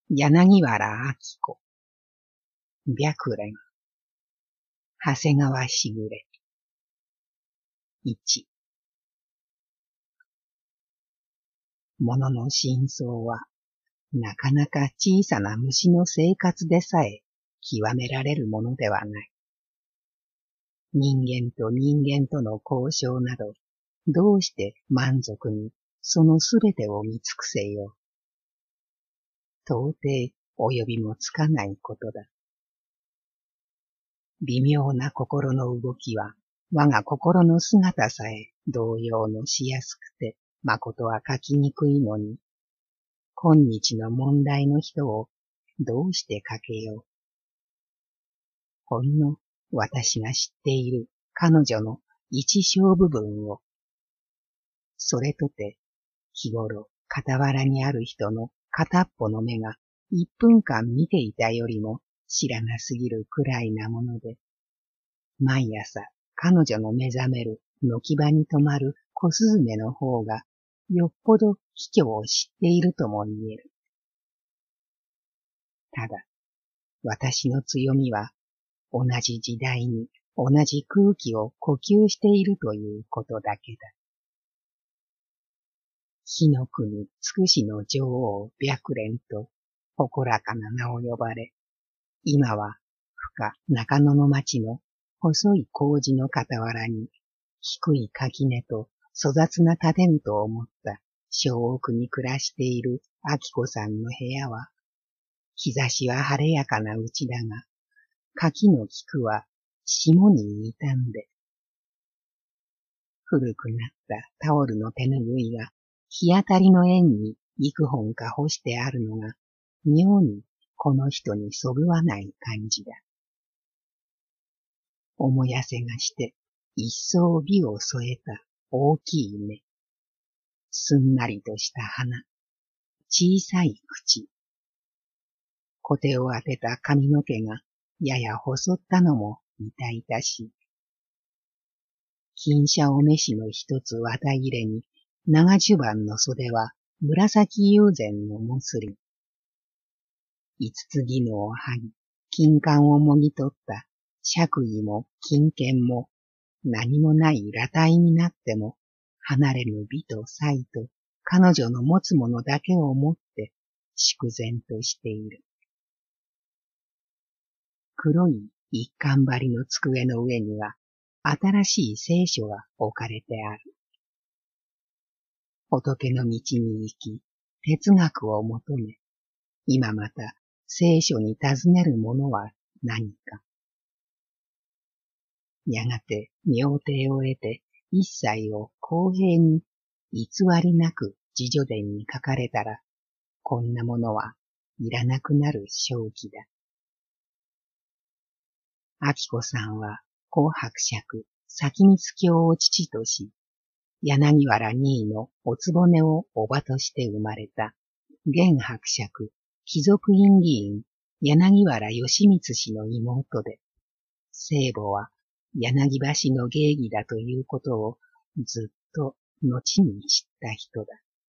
柳原明子、白蓮、長谷川しぐれ。1、物の真相は、なかなか小さな虫の生活でさえ極められるものではない。人間と人間との交渉など、どうして満足にそのすべてを見尽くせよう。到底及びもつかないことだ。微妙な心の動きは、我が心の姿さえ動揺のしやすくて、まことは書きにくいのに、今日の問題の人をどうして書けよう。ほんの私が知っている彼女の一小部分を、それとて日頃傍らにある人の片っぽの目が1分間見ていたよりも知らなすぎるくらいなもので、毎朝彼女の目覚める軒場に止まる小スズメの方がよっぽど卑怯を知っているとも言える。ただ、私の強みは同じ時代に同じ空気を呼吸しているということだけだ。火の国つくしの女王白蓮と誇らかな名を呼ばれ、今は深中野の町の細い麹の傍らに低い垣根と粗雑な建物を持った小屋に暮らしている明子さんの部屋は、日差しは晴れやかなうちだが、柿の菊は霜に傷んで、古くなったタオルの手ぬぐいが日当たりの縁に幾本か干してあるのが、妙にこの人にそぐわない感じだ。思やせがして一層美を添えた大きい目、すんなりとした鼻、小さい口、小手を当てた髪の毛がやや細ったのも痛々しい。金車お召しの一つ綿切れに長襦袢の袖は紫友禅のモスリン。五つ絹を剥ぎ、金冠をもぎ取った爵位も金券も何もない裸体になっても離れぬ美と才と彼女の持つものだけを持って粛然としている。黒い一貫張りの机の上には新しい聖書が置かれてある。仏の道に行き、哲学を求め、今また聖書に尋ねるものは何か。やがて妙諦を得て一切を公平に偽りなく自叙伝に書かれたら、こんなものはいらなくなる正気だ。明子さんは紅白釈、先光教を父とし、柳原二位のおつぼねを叔母として生まれた、現伯爵、貴族院議員、柳原義満氏の妹で、聖母は柳橋の芸妓だということをずっと後に知った人だ。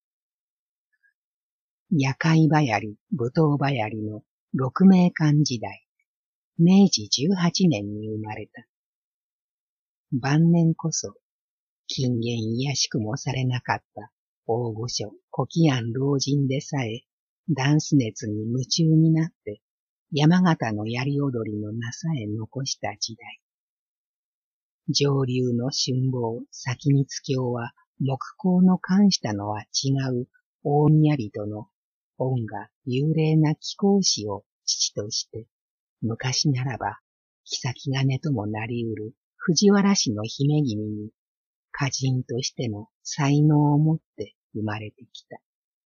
夜会流行り、舞踏流行りの鹿鳴館時代、明治18年に生まれた。晩年こそ、近言いやしくもされなかった大御所、古貴庵老人でさえ、ダンス熱に夢中になって、山形の槍踊りのなさえ残した時代。上流の春坊、先光教は、木工の冠したのは違う大宮人の恩が幽霊な貴公子を父として、昔ならば、妃金ともなりうる藤原氏の姫君に、歌人としての才能を持って生まれてきた。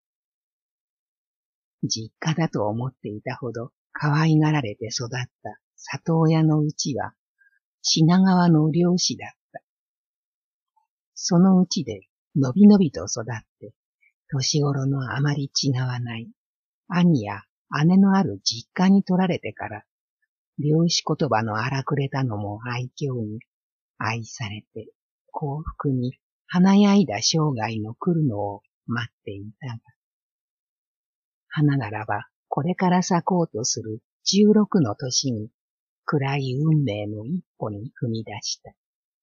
実家だと思っていたほど可愛がられて育った里親のうちは、品川の漁師だった。そのうちでのびのびと育って、年頃のあまり違わない兄や姉のある実家に取られてから、漁師言葉の荒くれたのも愛嬌に、愛されて幸福に華やいだ生涯の来るのを待っていたが、花ならばこれから咲こうとする16の年に暗い運命の一歩に踏み出した。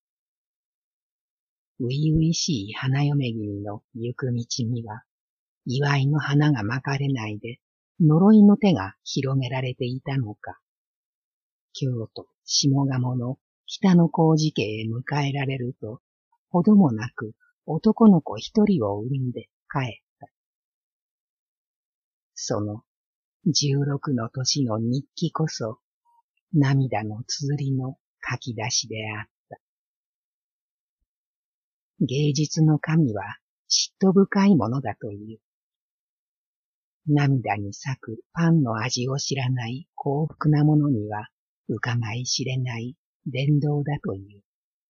初々しい花嫁君の行く道には、祝いの花がまかれないで、呪いの手が広げられていたのか。京都下鴨の北の麹家へ迎えられると、ほどもなく男の子一人を産んで帰った。その16の年の日記こそ、涙の綴りの書き出しであった。芸術の神は嫉妬深いものだという。涙に咲くパンの味を知らない幸福なものには伺い知れない伝道だという。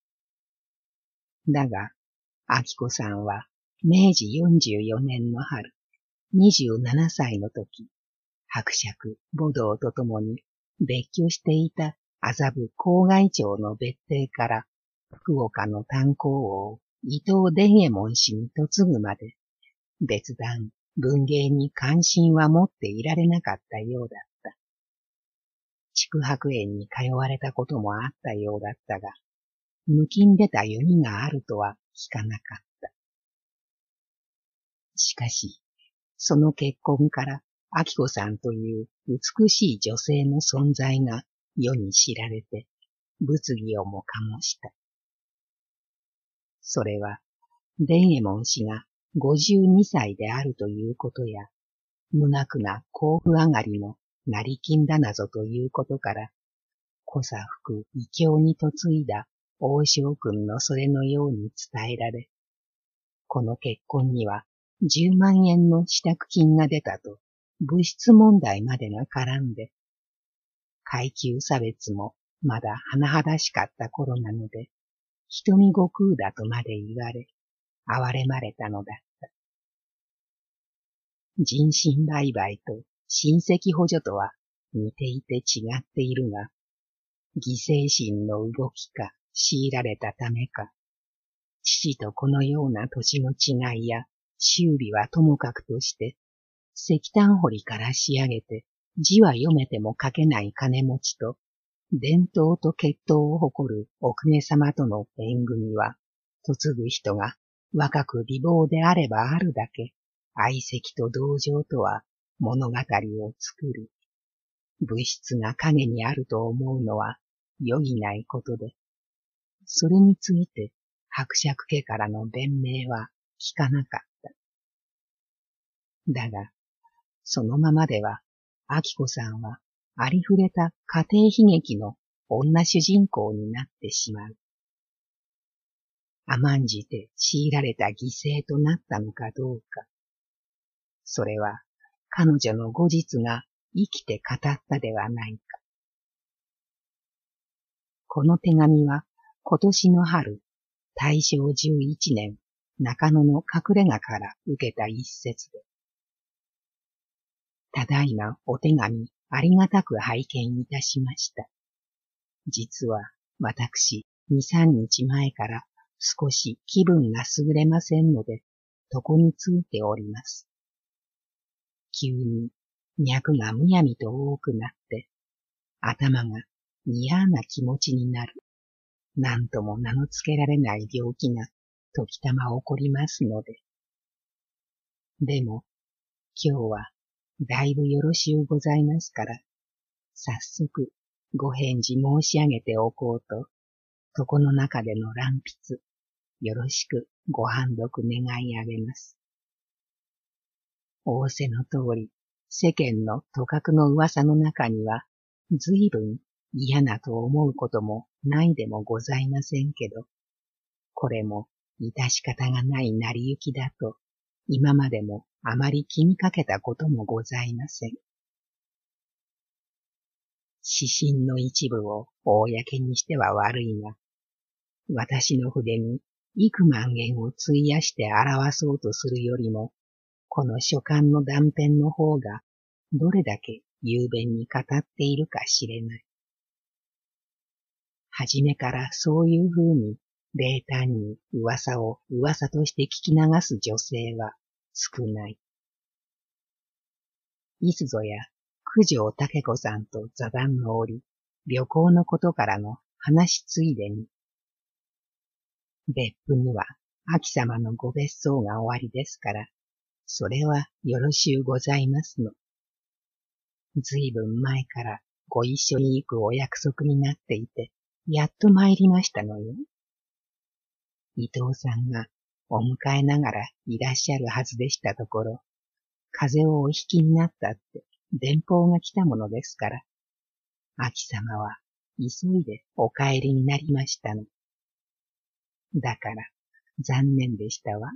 だが、明子さんは明治44年の春、27歳の時、伯爵、母堂と共に別居していた麻布郊外町の別邸から福岡の炭鉱王伊藤伝右衛門氏に嫁ぐまで別段文芸に関心は持っていられなかったようだった。宿泊園に通われたこともあったようだったが、抜きん出た読みがあるとは聞かなかった。しかし、その結婚から明子さんという美しい女性の存在が世に知られて、物議をも醸した。それは、伝右衛門氏が52歳であるということや、無学な甲府上がりの成金だなぞということから、小佐福異教に嫁いだ王将軍のそれのように伝えられ、この結婚には10万円の支度金が出たと物質問題までが絡んで、階級差別もまだ甚だしかった頃なので、瞳悟空だとまで言われ、哀れまれたのだった。人身売買と親戚補助とは似ていて違っているが、犠牲心の動きか強いられたためか、父とこのような年の違いや修理はともかくとして、石炭掘りから仕上げて字は読めても書けない金持ちと、伝統と血統を誇る奥目様との縁組は、嫁ぐ人が若く美貌であればあるだけ、愛惜と同情とは物語を作る。物質が影にあると思うのは余儀ないことで、それについて伯爵家からの弁明は聞かなかった。だが、そのままでは、明子さんはありふれた家庭悲劇の女主人公になってしまう。甘んじて強いられた犠牲となったのかどうか。それは彼女の後日が生きて語ったではないか。この手紙は今年の春、大正11年、中野の隠れ家から受けた一節で、ただいまお手紙ありがたく拝見いたしました。実は私2、3日前から少し気分が優れませんので、床についております。急に脈がむやみと多くなって、頭が嫌な気持ちになる。なんとも名の付けられない病気が時たま起こりますので。でも、今日はだいぶよろしゅうございますから、早速ご返事申し上げておこうと、床の中での乱筆、よろしくご判読願い上げます。仰せの通り、世間のとかくの噂の中には、ずいぶん嫌なと思うこともないでもございませんけど、これも致し方がない成り行きだと、今までもあまり気にかけたこともございません。私心の一部を公にしては悪いが、私の筆に幾万円を費やして表そうとするよりも、この書簡の断片の方がどれだけ雄弁に語っているか知れない。はじめからそういうふうに冷淡に噂を噂として聞き流す女性は少ない。 いすぞや九条武子さんと座談の折、旅行のことからの話ついでに、別府には秋様のご別荘が終わりですから、それはよろしゅうございますの。ずいぶん前からご一緒に行くお約束になっていて、やっと参りましたのよ。伊藤さんがお迎えながらいらっしゃるはずでしたところ、風邪をお引きになったって電報が来たものですから、秋様は急いでお帰りになりましたの。だから残念でしたわ。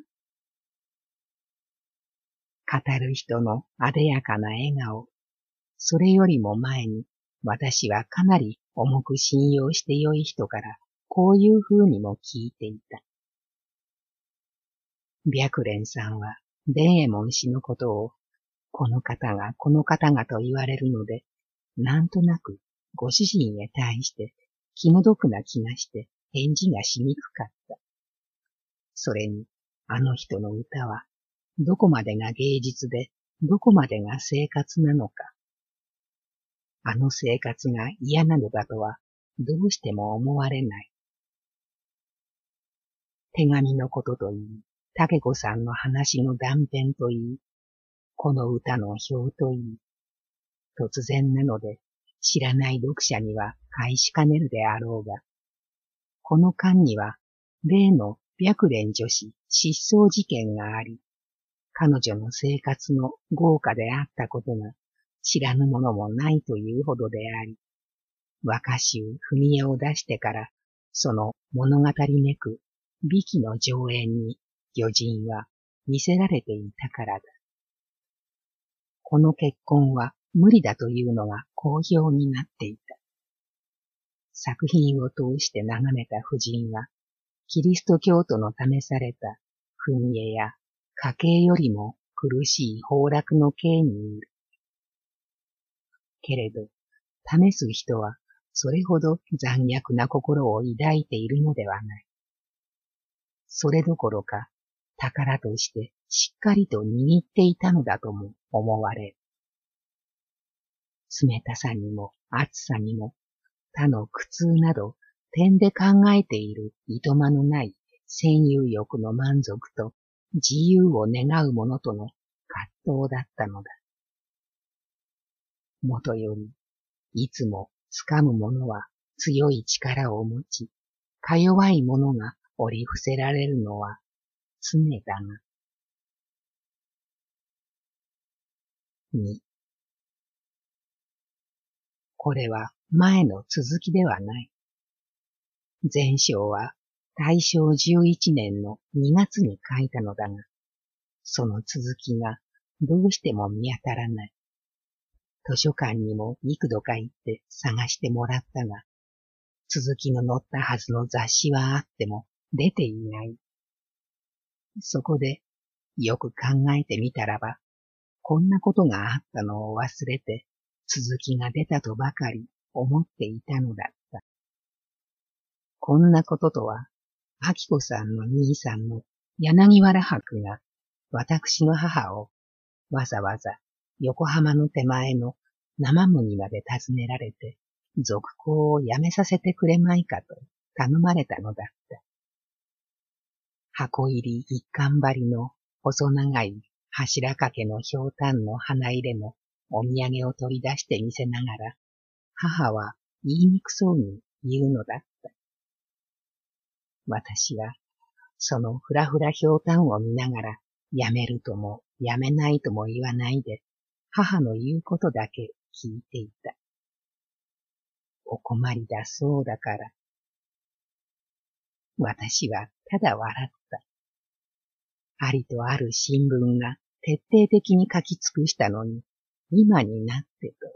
語る人のあでやかな笑顔、それよりも前に私はかなり重く信用してよい人からこういうふうにも聞いていた。白蓮さんは伝右衛門氏のことをこの方がと言われるので、なんとなくご主人へ対して気の毒な気がして返事がしにくかった。それにあの人の歌はどこまでが芸術でどこまでが生活なのか。あの生活が嫌なのだとはどうしても思われない。手紙のことといい、武子さんの話の断片といい、この歌の表といい、突然なので知らない読者には返しかねるであろうが、この間には例の白蓮女子失踪事件があり、彼女の生活の豪華であったことが知らぬものもないというほどであり、若衆踏み絵を出してからその物語めく美紀の上演に御人は見せられていたからだ。この結婚は無理だというのが好評になっていた。作品を通して眺めた婦人は、キリスト教徒の試された踏み絵や家計よりも苦しい崩落の刑にいる。けれど、試す人はそれほど残虐な心を抱いているのではない。それどころか、宝としてしっかりと握っていたのだとも思われる。冷たさにも暑さにも、他の苦痛など点で考えているいとまのない占有欲の満足と自由を願うものとの葛藤だったのだ。もとより、いつも掴むものは強い力を持ち、か弱いものが折り伏せられるのは常だが。2、これは前の続きではない。前章は大正11年の2月に書いたのだが、その続きがどうしても見当たらない。図書館にも幾度か行って探してもらったが、続きの載ったはずの雑誌はあっても出ていない。そこでよく考えてみたらば、こんなことがあったのを忘れて続きが出たとばかり思っていたのだった。こんなこととは、秋子さんの兄さんの柳原伯が私の母をわざわざ横浜の手前の生麦まで訪ねられて、続行をやめさせてくれまいかと頼まれたのだった。箱入り一貫張りの細長い柱掛けのひょうたんの花入れのお土産を取り出して見せながら、母は言いにくそうに言うのだった。私はそのふらふらひょうたんを見ながら、やめるともやめないとも言わないで、母の言うことだけ聞いていた。お困りだそうだから。私はただ笑った。ありとある新聞が徹底的に書き尽くしたのに、今になってと。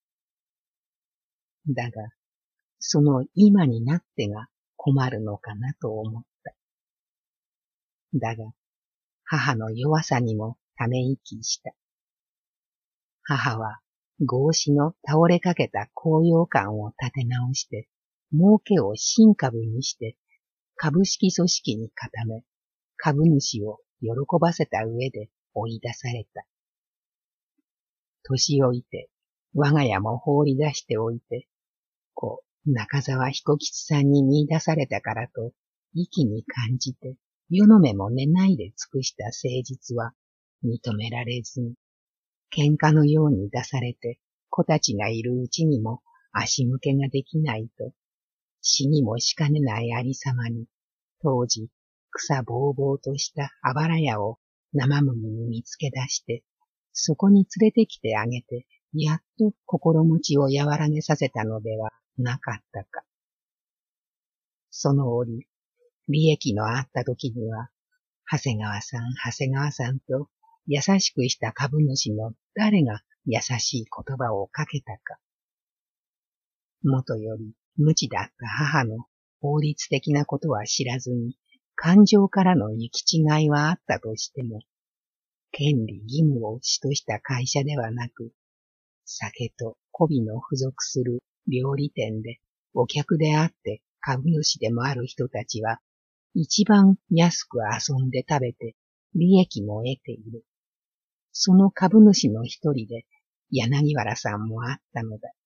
だが、その今になってが困るのかなと思った。だが、母の弱さにもため息した。母は、合子の倒れかけた高揚感を立て直して、儲けを新株にして、株式組織に固め、株主を喜ばせた上で追い出された。 年老いて、我が家も放り出しておいて、中沢彦吉さんに見出されたからと、息に感じて、世の目も寝ないで尽くした誠実は認められずに、喧嘩のように出されて、子たちがいるうちにも足向けができないと、死にもしかねないありさまに、当時草ぼうぼうとしたあばら屋を生麦に見つけ出して、そこに連れてきてあげて、やっと心持ちを和らげさせたのではなかったか。その折、利益のあった時には、長谷川さんと優しくした株主の誰が優しい言葉をかけたか。もとより無知だった母の法律的なことは知らずに、感情からの行き違いはあったとしても、権利義務を主とした会社ではなく、酒と媚びの付属する料理店でお客であって株主でもある人たちは、一番安く遊んで食べて利益も得ている。その株主の一人で柳原さんもあったのだ。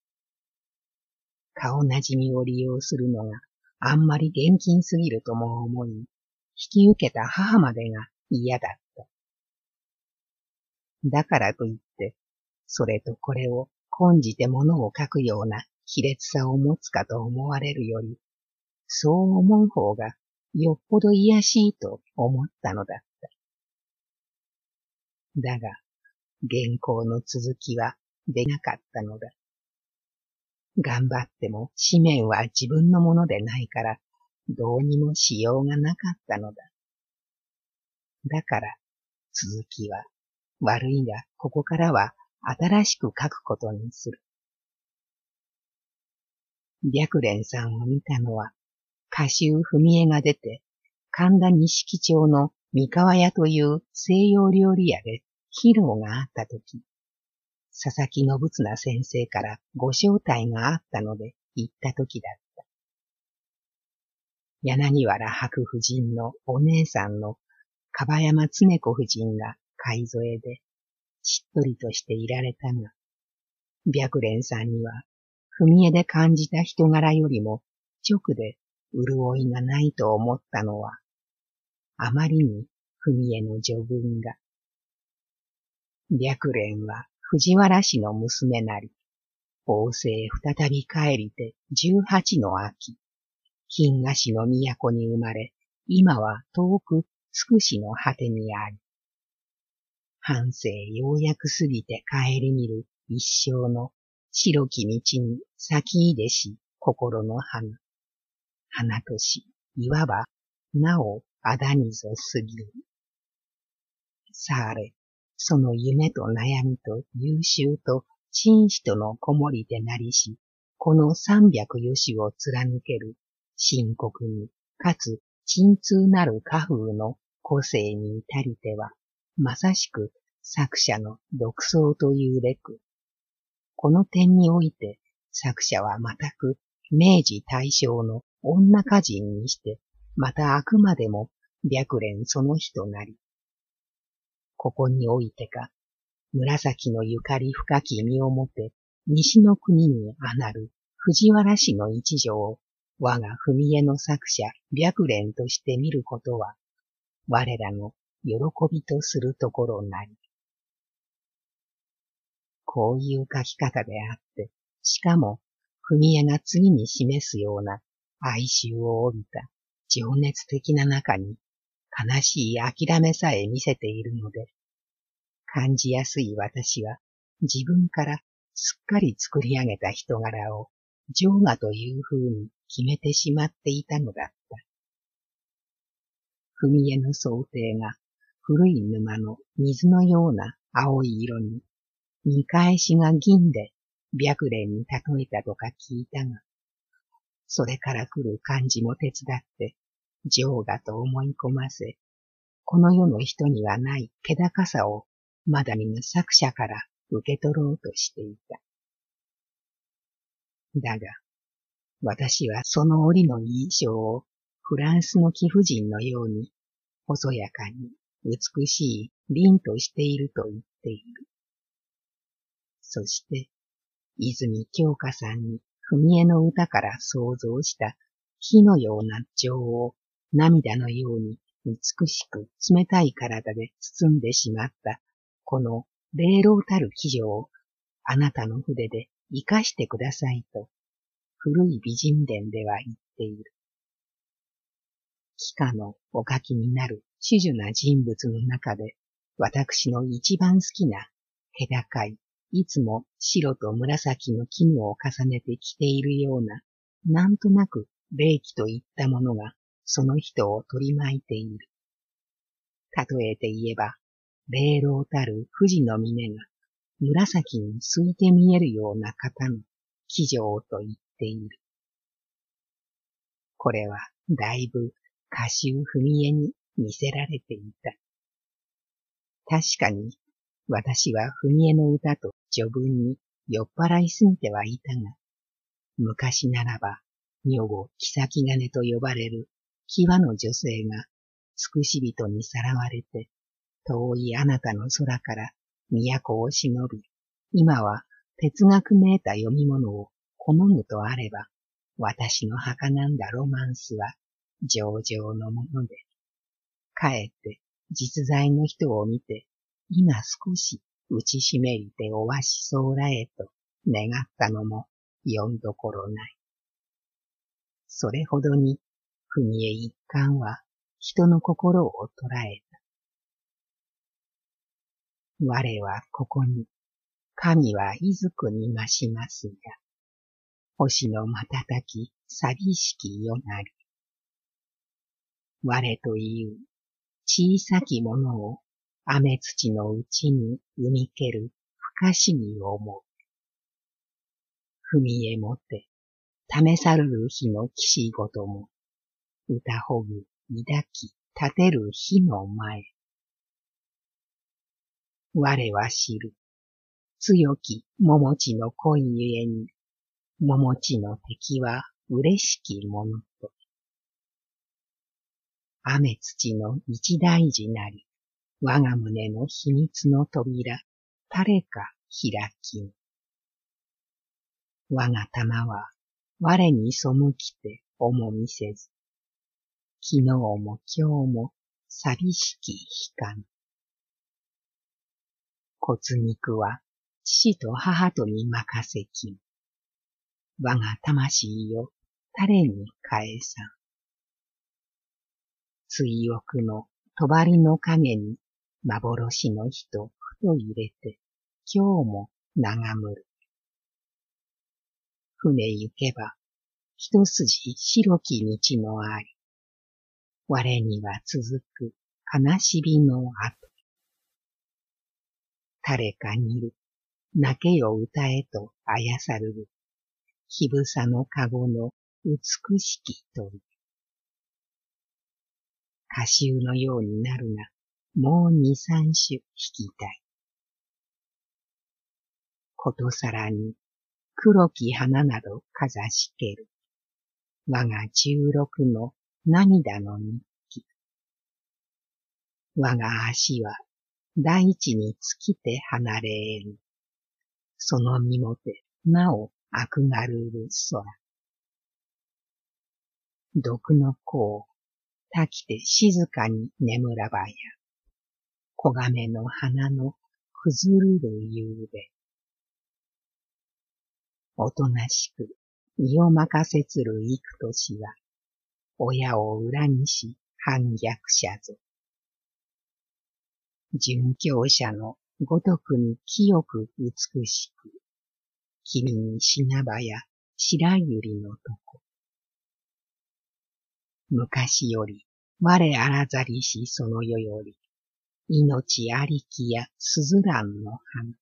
顔なじみを利用するのがあんまり現金すぎるとも思い、引き受けた母までが嫌だった。だからといって、それとこれを根じて物を書くような卑劣さを持つかと思われるより、そう思う方がよっぽど卑しいと思ったのだった。だが、原稿の続きは出なかったのだ。頑張っても紙面は自分のものでないから、どうにもしようがなかったのだ。だから、続きは、悪いがここからは新しく書くことにする。白蓮さんを見たのは、歌集文江が出て、神田錦町の三河屋という西洋料理屋で披露があったとき、佐々木信綱先生からご招待があったので行ったときだった。柳原白夫人のお姉さんの樺山常子夫人が買い添えで、しっとりとしていられたが、白蓮さんには、文江で感じた人柄よりも直で潤いがないと思ったのは、あまりに文江の序文が。白蓮は藤原氏の娘なり、王政再び帰りて18の秋、金河氏の都に生まれ、今は遠くつくしの果てにあり、半生ようやく過ぎて帰り見る一生の白き道に咲き出し心の花。花とし、いわば、なおあだにぞ過ぎる。さあれ、その夢と悩みと優秀と真摯とのこもりでなりし、この300よしを貫ける深刻に、かつ鎮痛なる家風の個性に至りては、まさしく作者の独創というべく、この点において作者はまたく明治大正の女歌人にして、またあくまでも白蓮その人なり。ここにおいてか、紫のゆかり深き身をもて、西の国にあなる藤原氏の一条を我が文江の作者白蓮として見ることは、我らの喜びとするところなり。こういう書き方であって、しかも、文江が次に示すような哀愁を帯びた情熱的な中に、悲しい諦めさえ見せているので、感じやすい私は自分からすっかり作り上げた人柄を情雅という風に決めてしまっていたのだった。文江の想定が古い沼の水のような青い色に、見返しが銀で白蓮に例えたとか聞いたが、それから来る感じも手伝って情雅と思い込ませ、この世の人にはない気高さをまだ見ぬ作者から受け取ろうとしていた。だが、私はその折の印象をフランスの貴婦人のように、細やかに美しい凛としていると言っている。 そして、泉鏡花さんに文江の歌から想像した火のような情を涙のように美しく冷たい体で包んでしまったこの霊老たる気情をあなたの筆で生かしてくださいと古い美人伝では言っている。幾何のお書きになる種々な人物の中で私の一番好きな気高いいつも白と紫の絹を重ねて着ているようななんとなく霊気といったものがその人を取り巻いている。例えて言えば、霊老たる富士の峰が紫に透いて見えるような方の気情と言っている。これはだいぶ歌集文江に見せられていた。確かに私は文江の歌と序文に酔っ払いすぎてはいたが、昔ならば女房妃金と呼ばれる際の女性がつくし人にさらわれて遠いあなたの空から都を忍び、今は哲学めいた読み物を好むとあれば、私の儚んだロマンスは上々のもので、かえって実在の人を見て、今少し打ちしめりておわしそうらえと願ったのもよんどころない。それほどに文江一貫は人の心を捉えた。我はここに、神はいずくに増しますが、星の瞬き寂しき夜なり。我という小さきものを雨土のうちに生みける不可思議を思う。文江もて、試さるる日の騎士ごとも、歌ほぐ抱き立てる日の前。我は知る、強き桃地の恋ゆえに、桃地の敵は嬉しきものと。雨土の一大事なり、我が胸の秘密の扉、誰か開きん。我が玉は我に背きて重みせず、昨日も今日も寂しき日かん。骨肉は父と母とに任せきん。我が魂よ誰に返さん。追憶の帳の影に幻の人ふと入れて今日も眺むる。船行けば一筋白き道のあり、我には続く悲しみの跡。誰かにる、泣けよ歌えとあやさるる、ひぶさのかごの美しき鳥。歌集のようになるが、もう二三首弾きたい。ことさらに黒き花などかざしける。我が16の涙の日記。我が足は大地に尽きて離れる。その身もてなおあくがるる空。毒の子をたきて静かに眠らばや。黄金の花のくずるる夕べ。おとなしく身を任せつる幾年は、親を裏にし反逆者ぞ。殉教者のごとくに清く美しく、君にしなばや白百合のとこ。昔より我あらざりしその世より、命ありきやすずらんの花。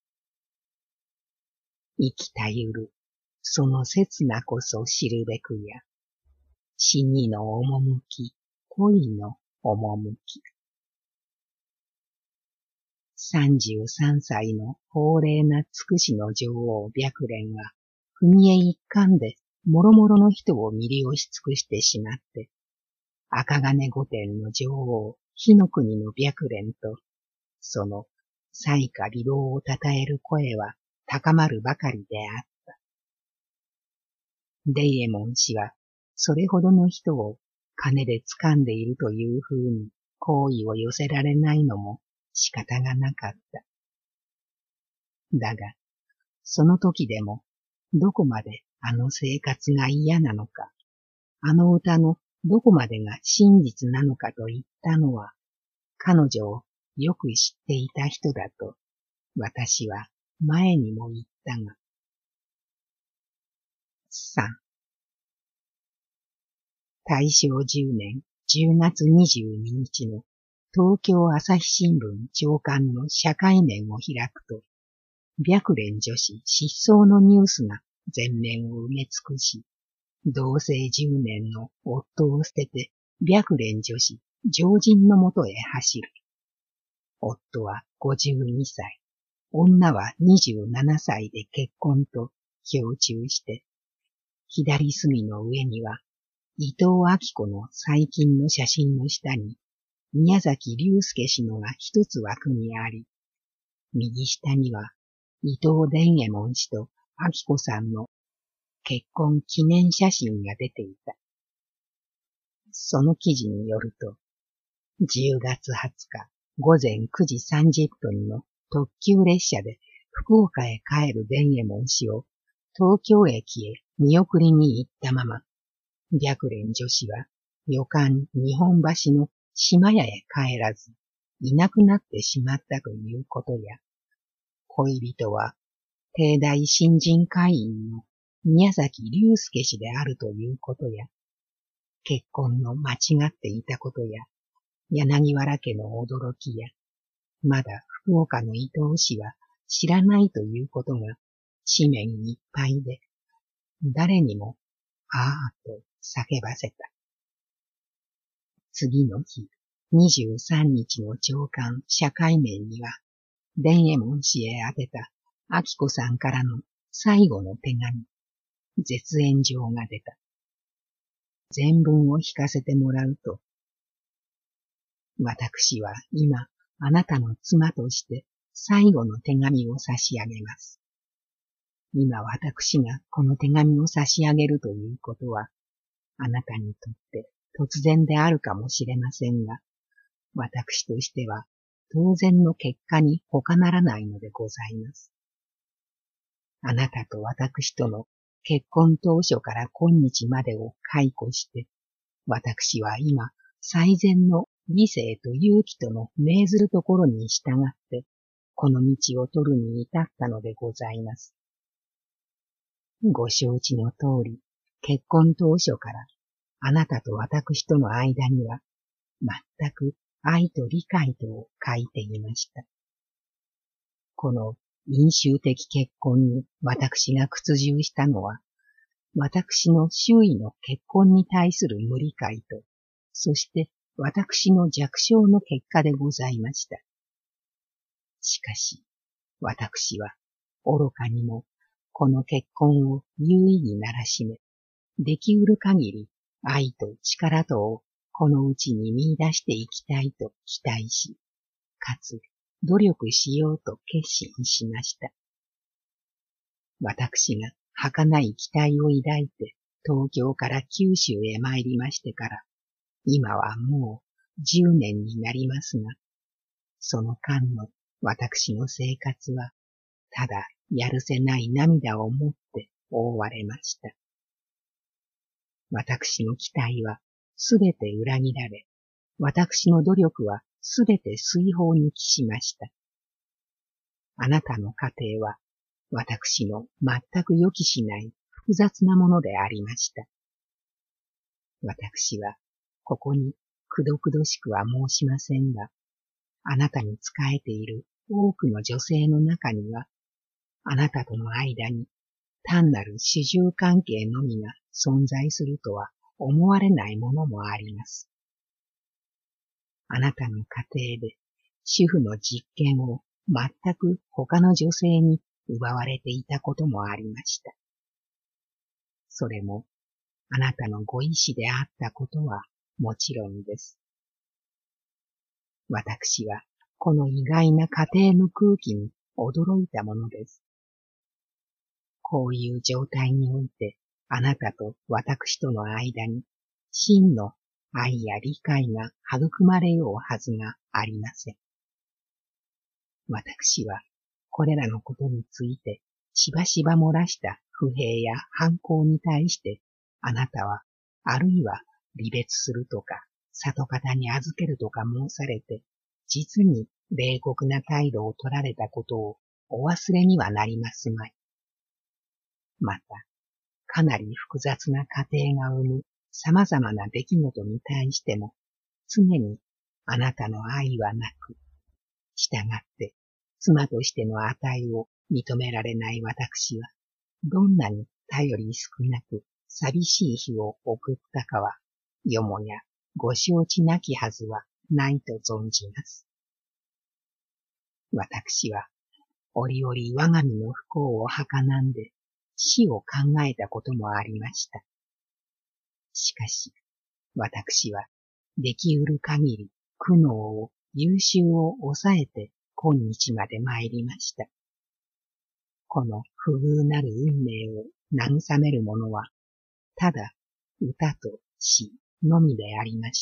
生きたゆる、その刹那こそ知るべくや、死にの趣、恋の趣。33歳の高齢なつくしの女王白蓮は、文江一貫でもろもろの人を魅了し尽くしてしまって、赤金御殿の女王、火の国の白蓮と、その彩花美貌をたたえる声は高まるばかりであった。デイエモン氏は、それほどの人を金で掴んでいるというふうに好意を寄せられないのも仕方がなかった。だが、その時でも、どこまであの生活が嫌なのか、あの歌のどこまでが真実なのかと言ったのは、彼女をよく知っていた人だと、私は前にも言ったが。3. 大正10年10月22日の東京朝日新聞朝刊の社会面を開くと、白蓮女子失踪のニュースが全面を埋め尽くし、同棲10年の夫を捨てて白蓮女子常人のもとへ走る。夫は52歳、女は27歳で結婚と標注して、左隅の上には伊藤明子の最近の写真の下に宮崎龍介氏のが一つ枠にあり、右下には伊藤伝右衛門氏と明子さんの結婚記念写真が出ていた。その記事によると、10月20日午前9時30分の特急列車で福岡へ帰る伝右衛門氏を東京駅へ見送りに行ったまま、白蓮女子は旅館日本橋の島屋へ帰らず、いなくなってしまったということや、恋人は帝大新人会員の宮崎龍介氏であるということや、結婚の間違っていたことや、柳原家の驚きや、まだ福岡の伊藤氏は知らないということが紙面いっぱいで、誰にもああと叫ばせた。次の日、23日の朝刊社会面には、伝右衛門氏へ宛てた明子さんからの最後の手紙、絶縁状が出た。全文を聞かせてもらうと、私は今、あなたの妻として最後の手紙を差し上げます。今私がこの手紙を差し上げるということは、あなたにとって突然であるかもしれませんが、私としては当然の結果に他ならないのでございます。あなたと私との結婚当初から今日までを解雇して、私は今、最善の理性と勇気との命ずるところに従って、この道を取るに至ったのでございます。ご承知の通り、結婚当初から、あなたと私との間には、全く愛と理解とを書いていました。この因習的結婚に私が屈従したのは、私の周囲の結婚に対する無理解と、そして私の弱小の結果でございました。しかし、私は愚かにもこの結婚を有意にならしめ、できうる限り愛と力とをこのうちに見出していきたいと期待し、かつ努力しようと決心しました。私が儚い期待を抱いて東京から九州へ参りましてから、今はもう10年になりますが、その間の私の生活は、ただやるせない涙をもって覆われました。私の期待はすべて裏切られ、私の努力はすべて水泡に帰しました。あなたの家庭は、私の全く予期しない複雑なものでありました。私は、ここにくどくどしくは申しませんが、あなたに仕えている多くの女性の中には、あなたとの間に単なる主従関係のみが存在するとは思われないものもあります。あなたの家庭で主婦の実権を全く他の女性に奪われていたこともありました。それもあなたのご意志であったことはもちろんです。私はこの意外な家庭の空気に驚いたものです。 こういう状態において、あなたと私との間に、真の愛や理解が育まれようはずがありません。私は、これらのことについて、しばしば漏らした不平や反抗に対して、あなたは、あるいは離別するとか、里方に預けるとか申されて、実に冷酷な態度を取られたことをお忘れにはなりますまい。また、かなり複雑な過程が生む様々な出来事に対しても、常にあなたの愛はなく、従って妻としての値を認められない私は、どんなに頼り少なく寂しい日を送ったかは、よもやご承知なきはずはないと存じます。私は、折々我が身の不幸を儚んで、死を考えたこともありました。しかし、私は、できうる限り苦悩を、憂愁を抑えて今日まで参りました。この不遇なる運命を慰めるものは、ただ歌と詩のみでありました。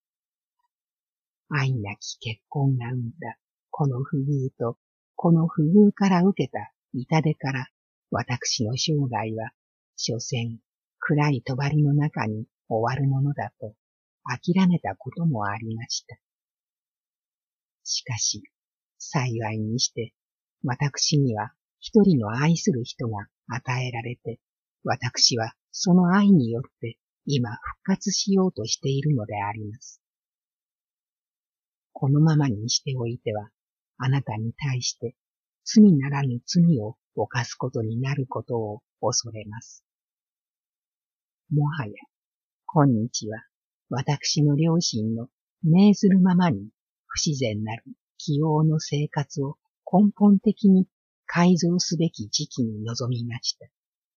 愛なき結婚が生んだこの不遇と、この不遇から受けた痛手から、私の生涯は、所詮暗い帳の中に終わるものだと諦めたこともありました。しかし、幸いにして、私には一人の愛する人が与えられて、私はその愛によって今復活しようとしているのであります。このままにしておいては、あなたに対して罪ならぬ罪を犯すことになることを恐れます。もはや、今日は私の両親の命ずるままに不自然なる器用の生活を根本的に改造すべき時期に臨みました。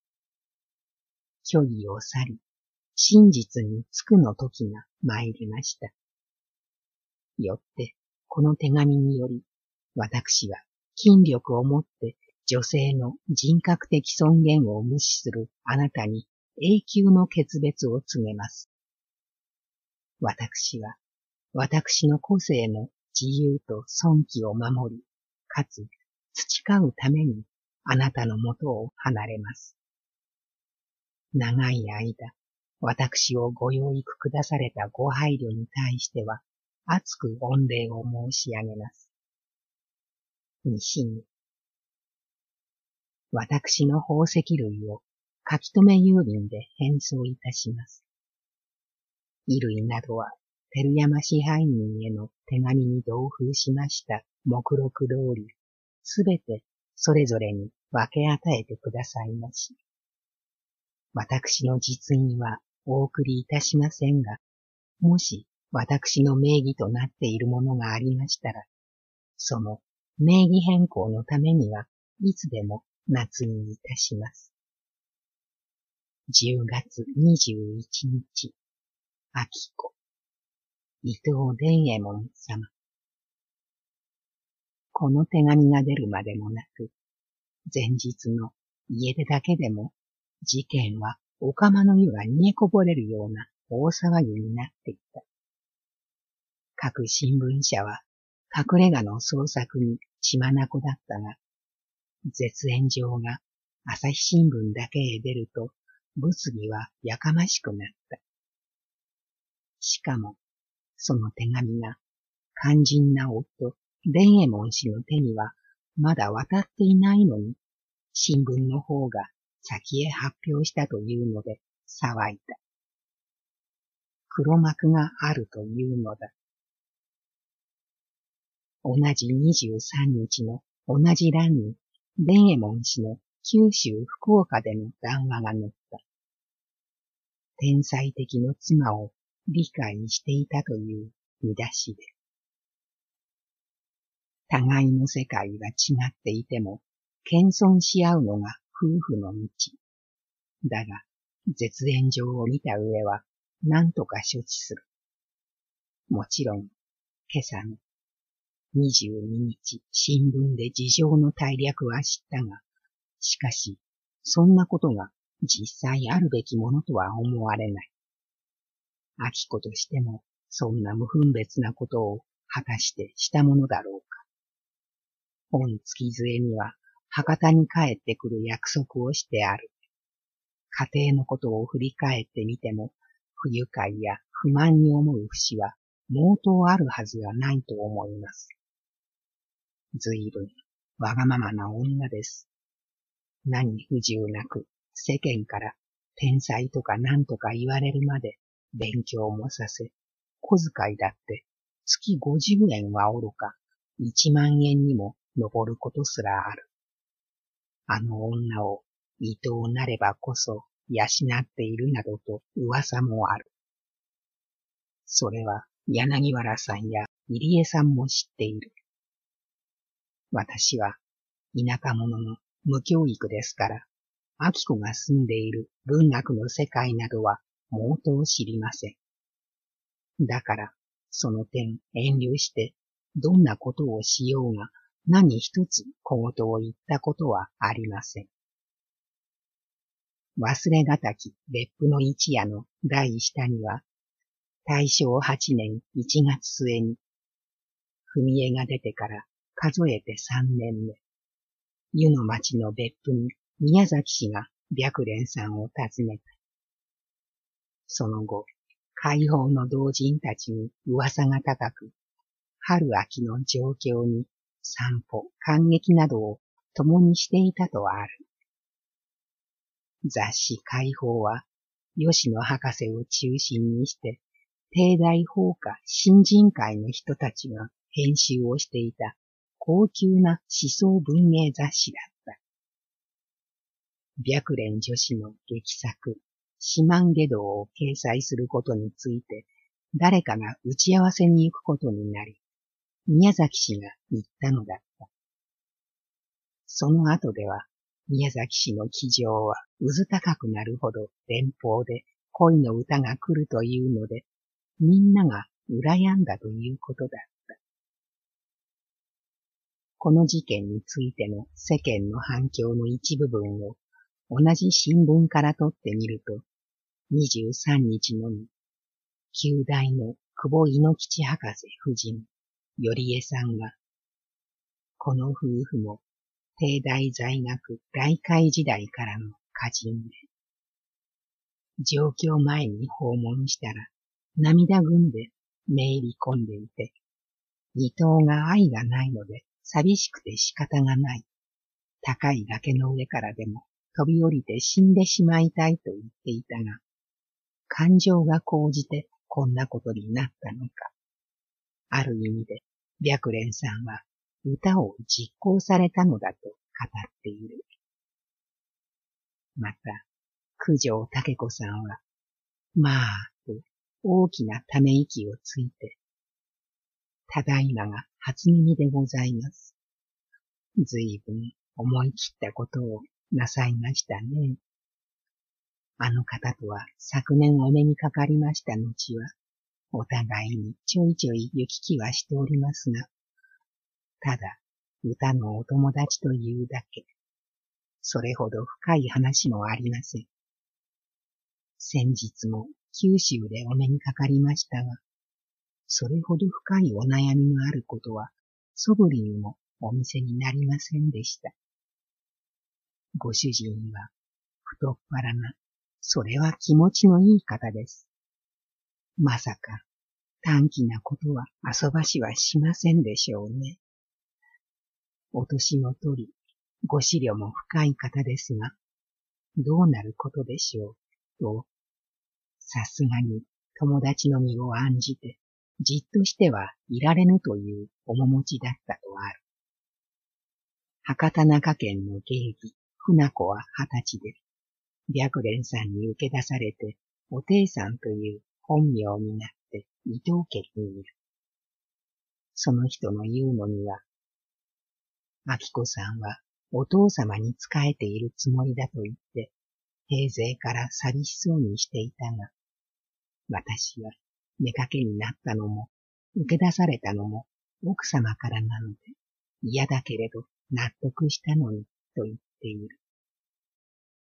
虚偽を去り、真実につくの時が参りました。よって、この手紙により、私は筋力をもって女性の人格的尊厳を無視するあなたに永久の決別を告げます。私は、私の個性の自由と尊貴を守り、かつ培うためにあなたのもとを離れます。長い間、私をご養育くだされたご配慮に対しては、厚く御礼を申し上げます。西に、私の宝石類を書き留め郵便で返送いたします。衣類などは、照山支配人への手紙に同封しました目録通り、すべてそれぞれに分け与えてくださいまし。私の実印はお送りいたしませんが、もし私の名義となっているものがありましたら、その名義変更のためにはいつでも捺印いたします。10月21日、秋子、伊藤伝右衛門様。この手紙が出るまでもなく、前日の家出だけでも、事件はお釜の湯が煮えこぼれるような大騒ぎになっていた。各新聞社は隠れ家の捜索に血眼だったが、絶縁状が朝日新聞だけへ出ると物議はやかましくなった。しかも、その手紙が肝心な夫、伝右衛門氏の手にはまだ渡っていないのに、新聞の方が先へ発表したというので騒いだ。黒幕があるというのだ。同じ23日の同じ欄に、伝右衛門氏の九州福岡での談話が載った。天才的の妻を理解していたという見出しで。互いの世界が違っていても、謙遜し合うのが夫婦の道。だが、絶縁状を見た上は、何とか処置する。もちろん、今朝の22日新聞で事情の大略は知ったが、しかし、 そんなことが実際あるべきものとは思われない。明子としてもそんな無分別なことを果たしてしたものだろうか。本月末には博多に帰ってくる約束をしてある。家庭のことを振り返ってみても、不愉快や不満に思う節は毛頭あるはずがないと思います。ずいぶんわがままな女です。何不自由なく世間から天才とか何とか言われるまで勉強もさせ、小遣いだって月50円はおろか1万円にも上ることすらある。あの女を伊藤なればこそ養っているなどと噂もある。それは柳原さんや入江さんも知っている。私は田舎者の無教育ですから、明子が住んでいる文学の世界などは毛頭知りません。だから、その点遠慮して、どんなことをしようが何一つ小言を言ったことはありません。忘れがたき別府の一夜の第下には、大正8年1月末に、文江が出てから数えて3年目、湯の町の別府に宮崎氏が白蓮さんを訪ねた。その後、解放の同人たちに噂が高く、春秋の状況に散歩、感激などを共にしていたとある。雑誌解放は、吉野博士を中心にして、帝大法科新人会の人たちが編集をしていた高級な思想文芸雑誌だった。白蓮女子の劇作、四万下道を掲載することについて、誰かが打ち合わせに行くことになり、宮崎氏が言ったのだった。その後では、宮崎氏の気丈は渦高くなるほど連邦で恋の歌が来るというので、みんなが羨んだということだった。この事件についての世間の反響の一部分を同じ新聞から取ってみると、23日のみ、旧大の久保猪吉博士夫人、頼江さんが、この夫婦も帝大在学大会時代からの歌人で、上京前に訪問したら涙ぐんでめいり込んでいて、二頭が愛がないので寂しくて仕方がない。高い崖の上からでも飛び降りて死んでしまいたいと言っていたが、感情が高じてこんなことになったのか。ある意味で白蓮さんは歌を実行されたのだと語っている。また、九条武子さんは、まあ、と大きなため息をついて、ただいまが初耳でございます。ずいぶん思い切ったことをなさいましたね。あの方とは昨年お目にかかりました後は、お互いにちょいちょい行き来はしておりますが、ただ歌のお友達というだけ、それほど深い話もありません。先日も九州でお目にかかりましたが、それほど深いお悩みのあることは、そぶりにもお見せになりませんでした。ご主人は太っ腹な、それは気持ちのいい方です。まさか短気なことは遊ばしはしませんでしょうね。お年の取り、ご思慮も深い方ですが、どうなることでしょう、と、さすがに友達の身を案じて、じっとしてはいられぬという面持ちだったとある。博多中県の芸妓、船子は20歳で、白蓮さんに受け出されて、お亭さんという本名になって伊藤家にいる。その人の言うのには、明子さんはお父様に仕えているつもりだと言って、平勢から寂しそうにしていたが、私は妾になったのも、受け出されたのも奥様からなので、嫌だけれど納得したのにと言っている。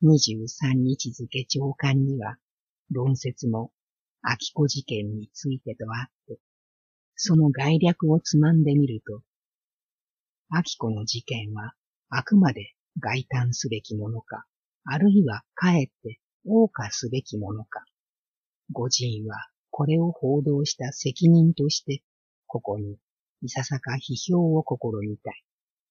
23日付朝刊には論説も明子事件についてとあって、その概略をつまんでみると、明子の事件はあくまで概嘆すべきものか、あるいはかえって謳歌すべきものか、御人はこれを報道した責任として、ここにいささか批評を試みたい。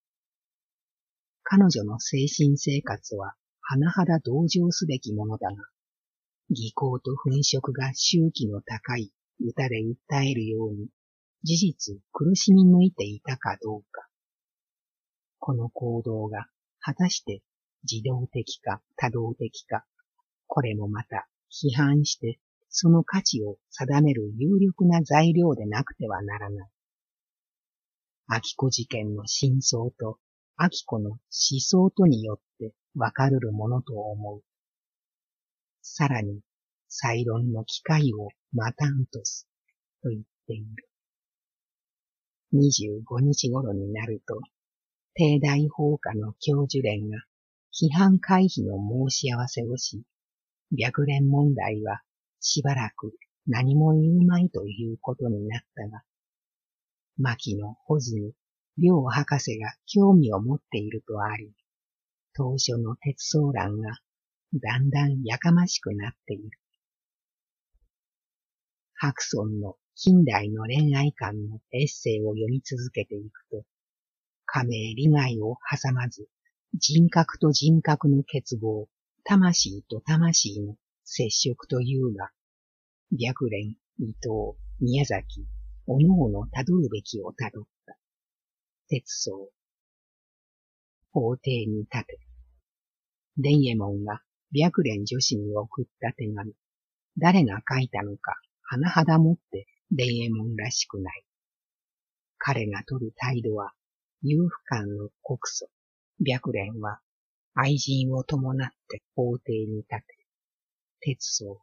彼女の精神生活は甚だ同情すべきものだが、技巧と粉飾が周期の高い歌で訴えるように、事実苦しみ抜いていたかどうか。この行動が果たして自動的か多動的か、これもまた批判してその価値を定める有力な材料でなくてはならない。明子事件の真相と明子の思想とによってわかるるものと思う。さらに、再論の機会を待たんとす、と言っている。25日頃になると、帝大法科の教授連が批判回避の申し合わせをし、白蓮問題はしばらく何も言うまいということになったが、牧野穂積両博士が興味を持っているとあり、当初の鉄相欄がだんだんやかましくなっている。白村の近代の恋愛観のエッセイを読み続けていくと、家名利害を挟まず、人格と人格の結合、魂と魂の接触というが、白蓮、伊藤、宮崎、おのおのたどるべきをたどった。鉄相。法廷に立て。伝右衛門が白蓮女子に送った手紙。誰が書いたのか、甚だもって伝右衛門らしくない。彼が取る態度は、裕福感の告訴。白蓮は愛人を伴って法廷に立て。鉄相。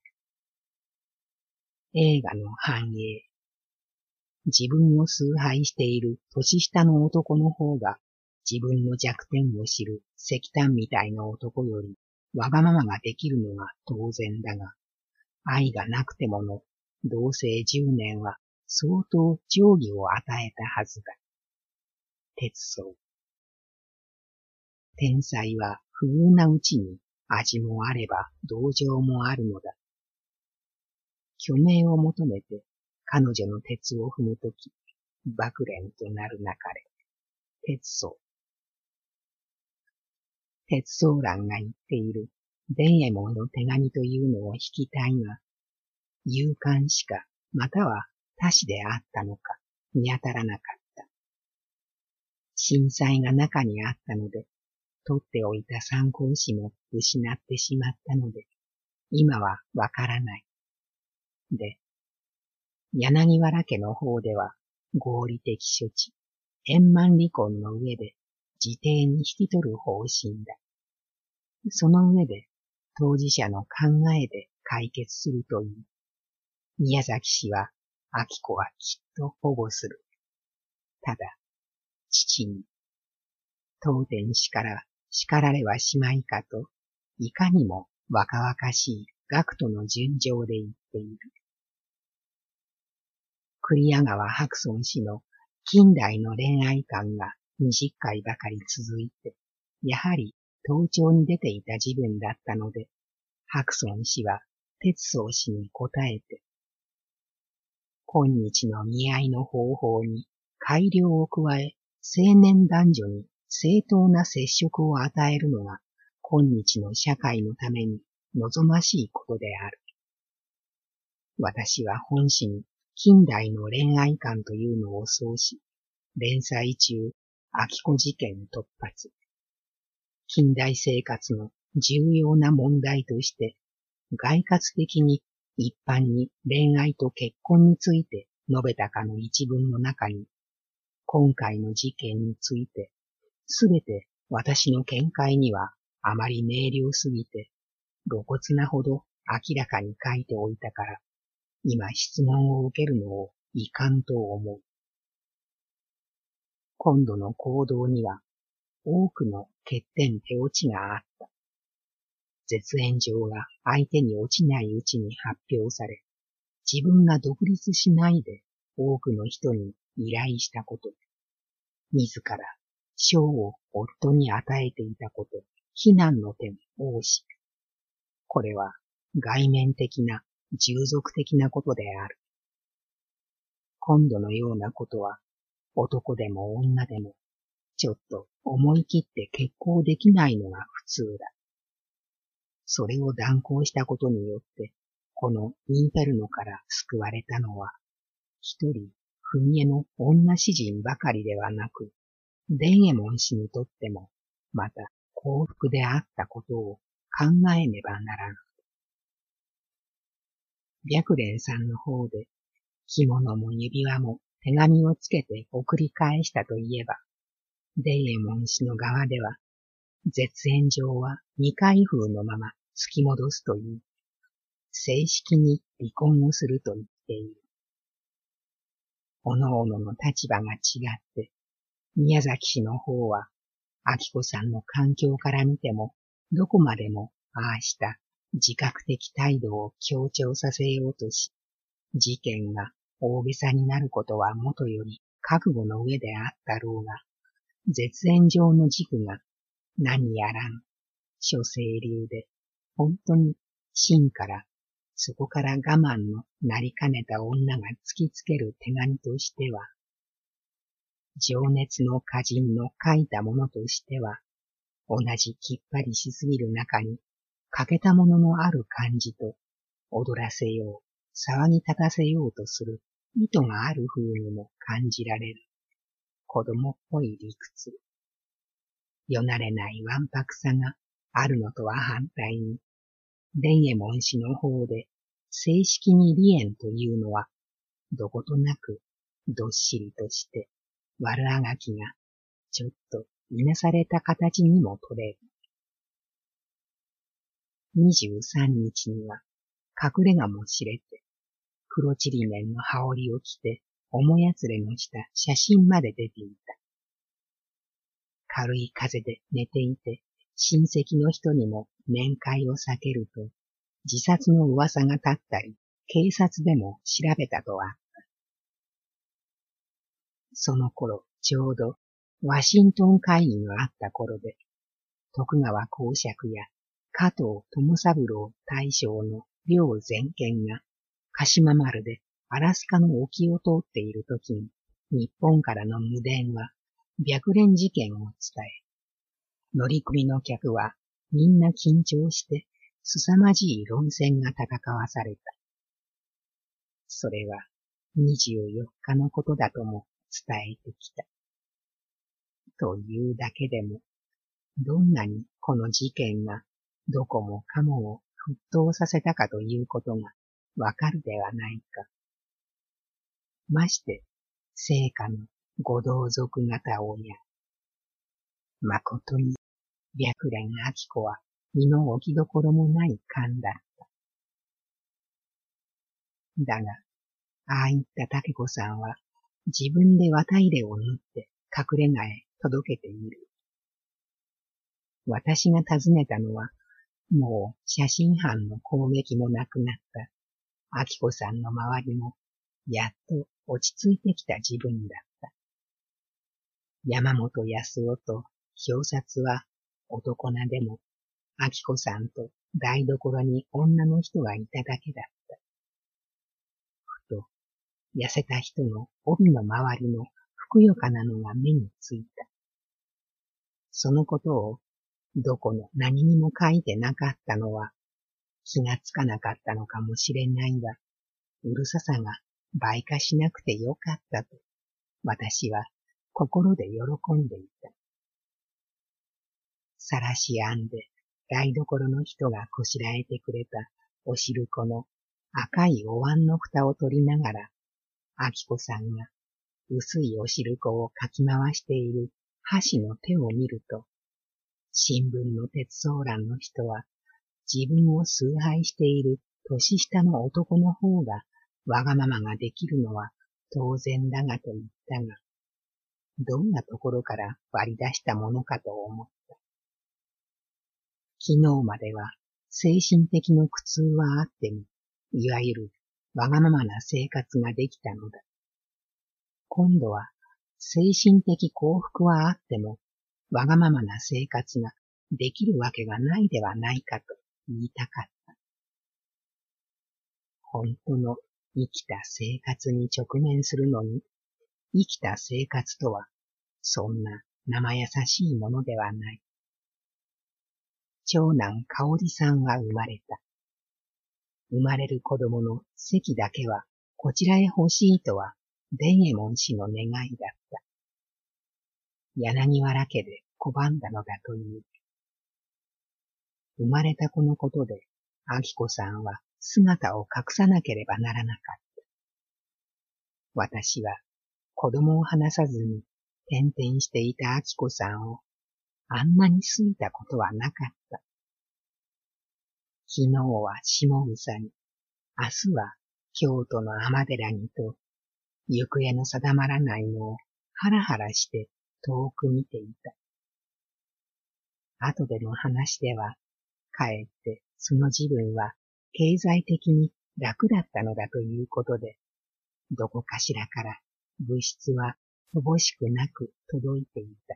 映画の繁栄。自分を崇拝している年下の男の方が、自分の弱点を知る石炭みたいな男より、わがままができるのが当然だが、愛がなくてもの同棲10年は相当定義を与えたはずだ。鉄相。天才は不遇なうちに味もあれば同情もあるのだ。虚名を求めて彼女の鉄を踏むとき、爆蓮となるなかれ。鉄相。鉄相欄が言っている伝右衛門の手紙というのを引きたいが、勇敢しかまたは他しであったのか見当たらなかった。震災が中にあったので、取っておいた参考紙も失ってしまったので、今はわからない。で、柳原家の方では合理的処置、円満離婚の上で自邸に引き取る方針だ。その上で当事者の考えで解決するといい。宮崎氏は明子はきっと保護する。ただ、父に、当店氏から叱られはしまいかと、いかにも若々しい学徒の順情で言っている。栗屋川白村氏の近代の恋愛観が20回ばかり続いて、やはり盗聴に出ていた自分だったので、白村氏は鉄相氏に答えて、今日の見合いの方法に改良を加え、青年男女に正当な接触を与えるのが今日の社会のために望ましいことである。私は本誌に近代の恋愛観というのをそうし、連載中、明子事件突発。近代生活の重要な問題として、概括的に一般に恋愛と結婚について述べたかの一文の中に、今回の事件について、すべて私の見解にはあまり明瞭すぎて、露骨なほど明らかに書いておいたから、今質問を受けるのをいかんと思う。今度の行動には多くの欠点手落ちがあった。 絶縁状が相手に落ちないうちに発表され、自分が独立しないで多くの人に依頼したこと、自ら賞を夫に与えていたこと、非難の点を応し、これは外面的な従属的なことである。今度のようなことは男でも女でもちょっと思い切って決行できないのが普通だ。それを断行したことによって、このインフェルノから救われたのは、一人、踏み絵の女詩人ばかりではなく、伝右衛門氏にとっても、また幸福であったことを考えねばならぬ。白蓮さんの方で、着物も指輪も手紙をつけて送り返したといえば、伝右衛門氏の側では、絶縁状は未開封のまま突き戻すといい、正式に離婚をすると言っている。おのおのの立場が違って、宮崎氏の方は、明子さんの環境から見ても、どこまでもああした自覚的態度を強調させようとし、事件が大げさになることはもとより覚悟の上であったろうが、絶縁状の軸が何やらん諸清流で、本当に真からそこから我慢のなりかねた女が突きつける手紙としては、情熱の歌人の書いたものとしては、同じきっぱりしすぎる中に欠けたもののある感じと、踊らせよう、騒ぎ立たせようとする意図がある風にも感じられる。子供っぽい理屈。よなれないわんぱくさがあるのとは反対に、伝右衛門氏の方で正式に離縁というのは、どことなくどっしりとして悪あがきがちょっといなされた形にも取れる。23日には隠れ家も知れて、黒ちりめんの羽織を着て、思やつれのした写真まで出ていた。軽い風で寝ていて、親戚の人にも面会を避けると、自殺の噂が立ったり、警察でも調べたとあった。その頃、ちょうど、ワシントン会議があった頃で、徳川公爵や加藤友三郎大将の両全権が、鹿島丸でアラスカの沖を通っているときに、日本からの無電は、白蓮事件を伝え、乗組の客はみんな緊張して、凄まじい論戦が戦わされた。それは24日のことだとも伝えてきた。というだけでも、どんなにこの事件がどこもかもを沸騰させたかということがわかるではないか。まして、聖火のご同族方親。誠に、白蓮明子は身の置きどころもない勘だった。だが、ああいった竹子さんは自分で綿入れを縫って隠れ家へ届けている。私が尋ねたのは、もう写真班の攻撃もなくなった明子さんの周りもやっと落ち着いてきた自分だった。山本康夫と表札は男名でも明子さんと台所に女の人がいただけだった。ふと痩せた人の帯の周りのふくよかなのが目についた。そのことをどこの何にも書いてなかったのは気がつかなかったのかもしれないが、うるささが倍化しなくてよかったと私は心で喜んでいた。さらし編んで台所の人がこしらえてくれたお汁粉の赤いお椀の蓋を取りながら、明子さんが薄いお汁粉をかき回している箸の手を見ると、新聞の鉄相欄の人は自分を崇拝している年下の男の方がわがままができるのは当然だがと言ったが、どんなところから割り出したものかと思った。昨日までは精神的の苦痛はあっても、いわゆるわがままな生活ができたのだ。今度は精神的幸福はあっても、わがままな生活ができるわけがないではないかと言いたかった。本当の生きた生活に直面するのに、生きた生活とは、そんな生優しいものではない。長男香織さんは生まれた。生まれる子供の席だけはこちらへ欲しいとは伝右衛門氏の願いだった。柳原家で拒んだのだという。生まれた子のことで、明子さんは姿を隠さなければならなかった。私は子供を離さずに転々していた明子さんをあんなに好いたことはなかった。昨日は下総に、明日は京都の尼寺にと、行方の定まらないのをハラハラして遠く見ていた。後での話では、かえってその自分は経済的に楽だったのだということで、どこかしらから物質は乏しくなく届いていた。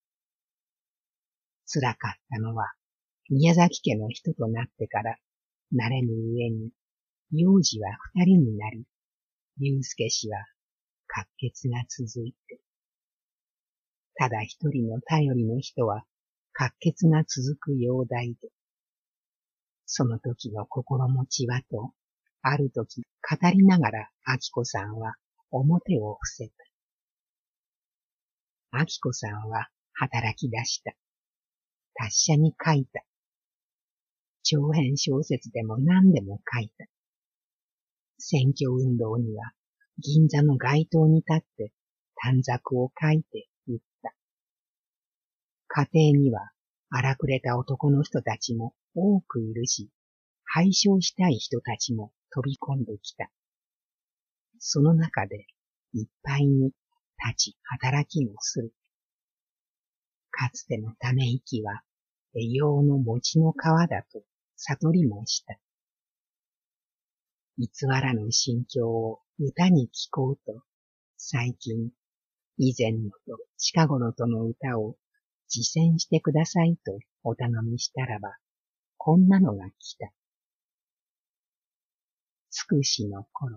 辛かったのは、宮崎家の人となってから、慣れぬ上に、幼児は二人になり、龍介氏は滑血が続いて、ただ一人の頼りの人は滑血が続く容体で、その時の心持ちはと、ある時語りながら明子さんは表を伏せた。明子さんは働き出した。達者に書いた。長編小説でも何でも書いた。選挙運動には銀座の街頭に立って短冊を書いて言った。家庭には荒くれた男の人たちも多くいるし、拝唱したい人たちも飛び込んできた。その中でいっぱいに立ち働きもする。かつてのため息は栄養の餅の皮だと悟りもした。偽らぬ心境を歌に聞こうと、最近、以前のと近頃との歌を実践してくださいとお頼みしたらば、こんなのが来た。つくしの頃。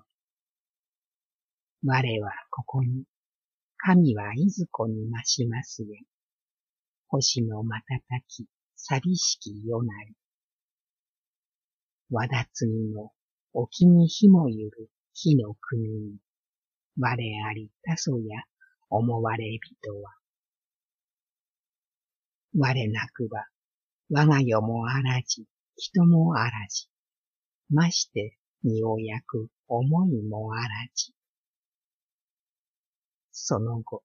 我はここに、神はいずこに増しますや。星の瞬き、寂しき夜なり。わだつみの沖に火もゆる火の国に、我ありたそや思われ人は。我なくば、我が世もあらじ、人もあらじ。まして身を焼く思いもあらじ。その後、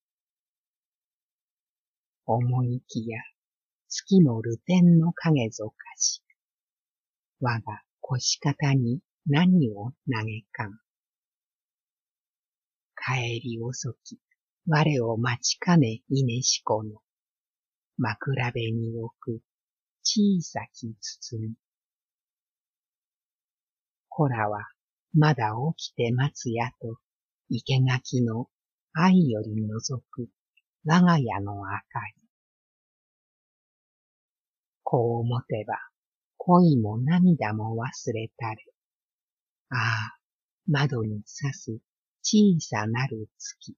思いきや月も流天の影ぞかし、我が腰肩に何を投げかん。帰り遅き、我を待ちかね稲しこの、枕辺に置く小さき包み。子らはまだ起きて待つやと、生垣の愛より覗く我が家の明かり。こう思てば、恋も涙も忘れたれ。ああ、窓に差す小さなる月。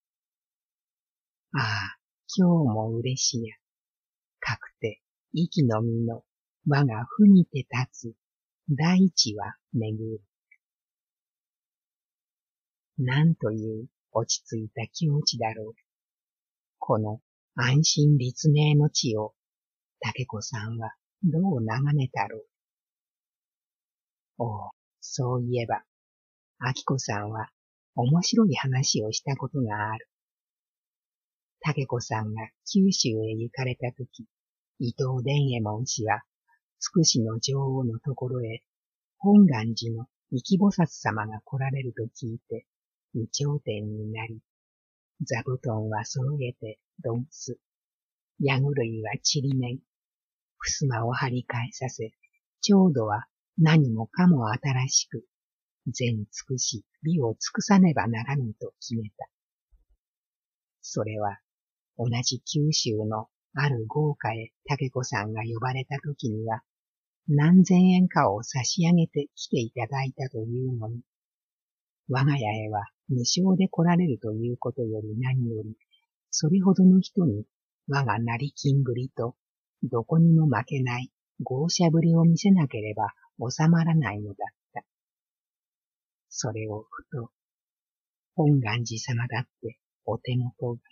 ああ、今日も嬉しや。かくて息の実の我がふにて立つ大地は巡る。なんという落ち着いた境地だろう。この安心立命の地を竹子さんはどう眺めたろう。おう、そういえば、明子さんは面白い話をしたことがある。竹子さんが九州へ行かれたとき、伊藤伝右衛門氏は、つくしの女王のところへ、本願寺の生き菩薩様が来られると聞いて、二頂天になり、座布団は揃えてどんす、矢ぐるいはちりめん、襖を張り替えさせ、 調度は何もかも新しく、全尽くし美を尽くさねばならぬと決めた。それは、同じ九州のある豪華へ竹子さんが呼ばれた時には、何千円かを差し上げて来ていただいたというのに、我が家へは無償で来られるということより何より、それほどの人に我が成金ぶりとどこにも負けない豪奢ぶりを見せなければ収まらないのだった。それをふと、本願寺様だってお手元が。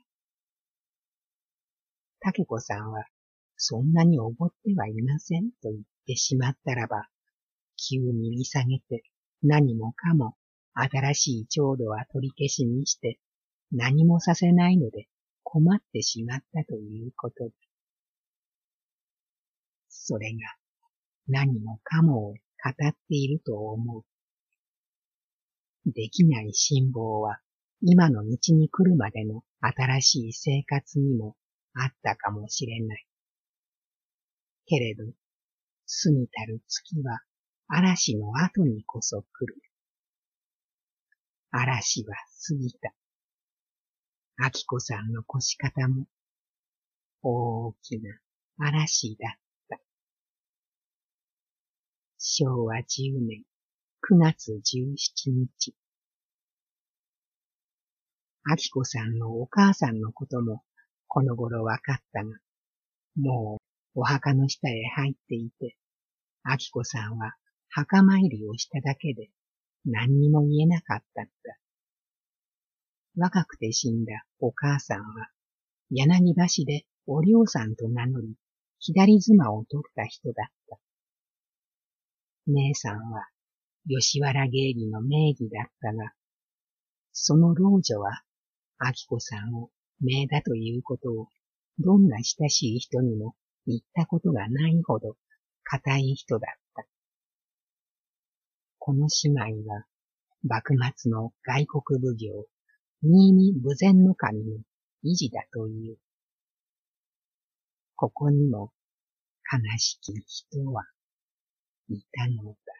竹子さんはそんなにおごってはいませんと言ってしまったらば、急に見下げて何もかも新しい調度は取り消しにして何もさせないので困ってしまったということだ。それが何もかもを語っていると思う。できない辛抱は今の道に来るまでの新しい生活にもあったかもしれない。けれど、過ぎたる月は嵐の後にこそ来る。嵐は過ぎた。明子さんの腰肩も大きな嵐だった。昭和10年9月17日。明子さんのお母さんのこともこの頃わかったが、もうお墓の下へ入っていて、明子さんは墓参りをしただけで何にも言えなかったった。若くて死んだお母さんは柳橋でお涼さんと名乗り、左妻を取った人だった。姉さんは吉原芸妓の名義だったが、その老女は明子さんを姪だということをどんな親しい人にも言ったことがないほど固い人だった。この姉妹は幕末の外国奉行、新見豊前守の維持だという。ここにも悲しき人はいたのだ。